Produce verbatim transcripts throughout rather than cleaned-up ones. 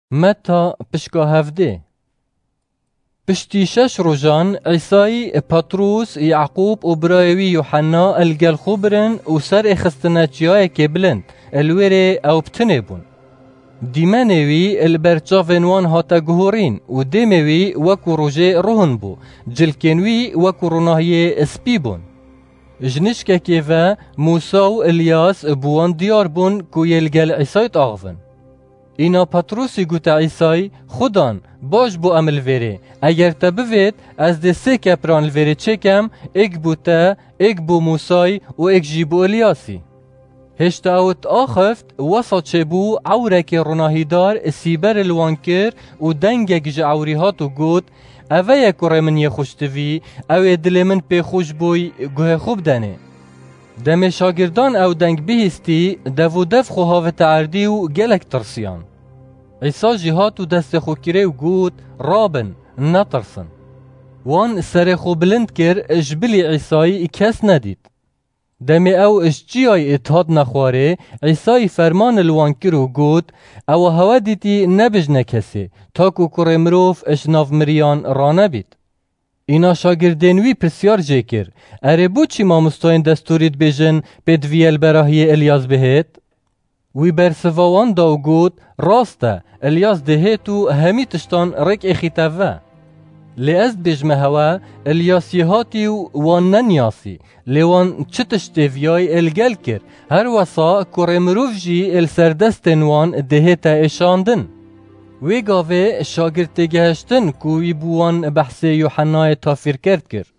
متى پشکا هفده. پشتی شش روزان عیسای پطروس یعقوب و برایوی یوحنا الگل خوبرن و سر اخستناچیای که بلند الویره او بتنه بون. دیمنوی البرچاونوان هاتا گهورین و دیموی وکو روژه روحن بو جلکنوی وکو روناهی اسپی بون. جنشکه که و موسا و الیاس بوان دیار بون که یلگل عیسایت آغفن. اینا پطروسی گوتا عیسای خودان باش بو عمل ویره اگر تا بوید از ده سه کپران الویره چکم اک بو تا اک بو موسای و اک جی بو الیاسی. هشتا اوت آخفت وسط چبو عورک روناهی دار سیبر الوانکر و دنگک جعوری هاتو گود اوه کره من یه خوشتوی اوه دل من پی خوش بوی گوه خوب دنه. دم شاگردان او دنگ بهستی دو دف خواه تعردی و گلک ترسیان. عیسی جهات و دست خو کره و گود رابن نترسن. وان سر خو بلند کر اجبلی عیسی کس ندید. دم او اشجیای اتحاد نخواره عیسی فرمان الوان کرو گود او هوا دیتی نبج نکسی تاکو کره مروف اشناف مریان را نبید. اینا شاگردنوی پرسیار جکر اره بو چی ما مستوین دستورید بیجن بدویل براهی الیاس بهید؟ وی برسوان داو گود راسته الیاس دهیتو همی تشتان رک اخیتوه. لی از بجمه هوا الیاسی هاتی و وان ننیاسی لیوان چتشتویای الگل کر هر وسا کره مروف جی السردستن وان دهیتا اشاندن. وی گاوه شاگرد گهشتن کوی بوان بحث یوحنای تافیر کرد کر.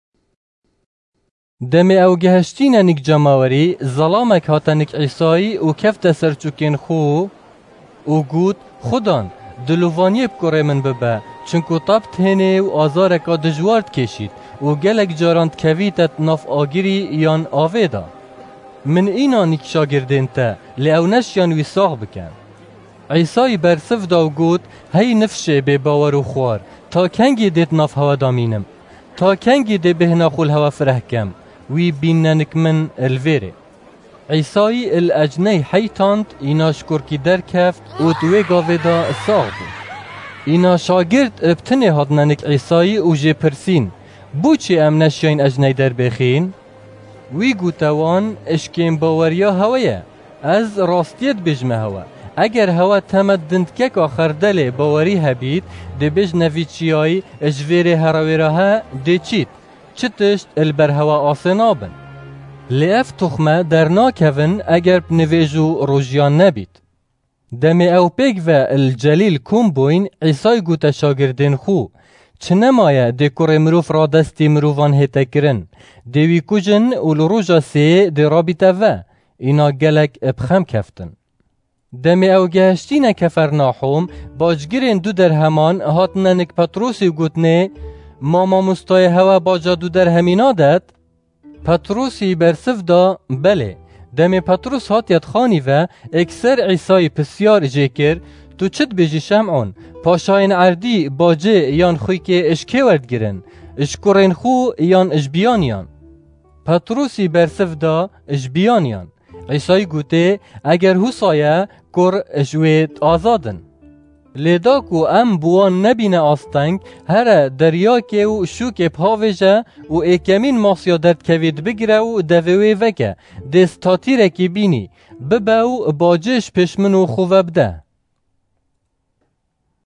دم او گهشتین نک جماوری ظلامک هاتنک عیسایی و کفت سرچوکین خو و گود خودان دلووانی بکره من ببه چونکو طب تهنه و آزارکا دجوارد کشید و گلک جاراند کویتت ناف آگیری یان آویدا. من اینا نک شاگردین تا لی او نشیان وی ساغ بکن. عیسی برسف داو گود هی نفشه به باور و خوار تا کنگی دیت ناف هوا دامینم تا کنگی دی بهنا خول هوا فرح کم وی بیننک من الویره. عیسی الاجنی حیتاند اینا شکرکی در کفت و دوی گاوه دا ساغ بود. اینا شاگرد ابتنه هادننک عیسی و جه پرسین بو چی ام نشین اجنی در بخین؟ وی گوتوان اشکیم باوریا هوایه از راستیت بجمه هوا. اگر هوا تمدند که آخر دل باوری هبید ده بج نویچیای اجویر هراویره ها ده چید چتشت البر هوا آسنابن. لیف تخمه در ناکون اگر نویجو روژیان نبید. دم او پیگ و الجلیل کم بوین عیسی گوتا شاگردین خو چه نمایه ده کره مروف را دستی مروفان هیتا کرن دوی کجن اول روژا سه ده رابطه و اینا گلک ابخم کفتن. دم او گهشتین کفرناحوم باجگیرین دو در همان هاتننک پطروسی گوتنه ماما مستای هوا باجا دو در همینا داد؟ پطروسی برسف دا بله. دم پطروس هاتیت خانی و اکسر عیسی پسیار جکر تو چت بجی شمعون پاشاین عردی باجه یان خوی که اشکه ورد گرن اشکرین خو یان اشبیانیان. پطروسی برسف دا اشبیانیان. عیسی گوته اگر حسایه کر اشوید آزادن. لیدا کو ام بوان نبینه آستنگ هر دریا که و شو که پاویجه و ایکمین ماسیا درد کوید بگیره و دویوی وکه دستاتی رکی بینی بباو باجش پشمن و خوب بده.